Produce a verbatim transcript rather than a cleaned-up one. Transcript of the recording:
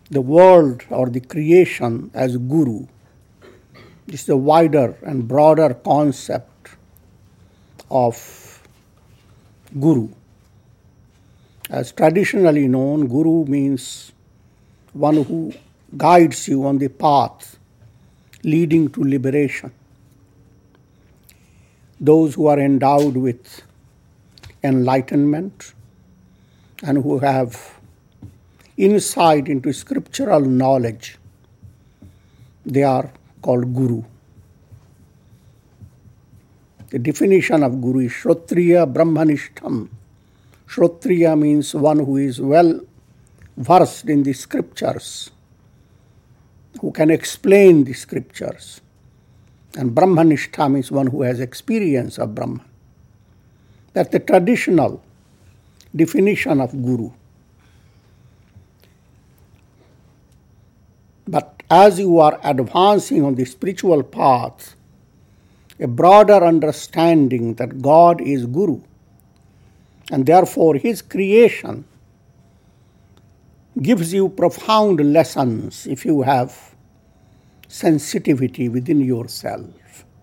the world or the creation as Guru. This is a wider and broader concept of Guru. As traditionally known, Guru means one who guides you on the path leading to liberation. Those who are endowed with enlightenment and who have insight into scriptural knowledge, they are called Guru. The definition of Guru is Shrotriya Brahmanishtam. Shrotriya means one who is well versed in the scriptures, who can explain the scriptures. And Brahmanishta means one who has experience of Brahman. That's the traditional definition of Guru. But as you are advancing on the spiritual path, a broader understanding that God is Guru, and therefore His creation gives you profound lessons if you have sensitivity within yourself.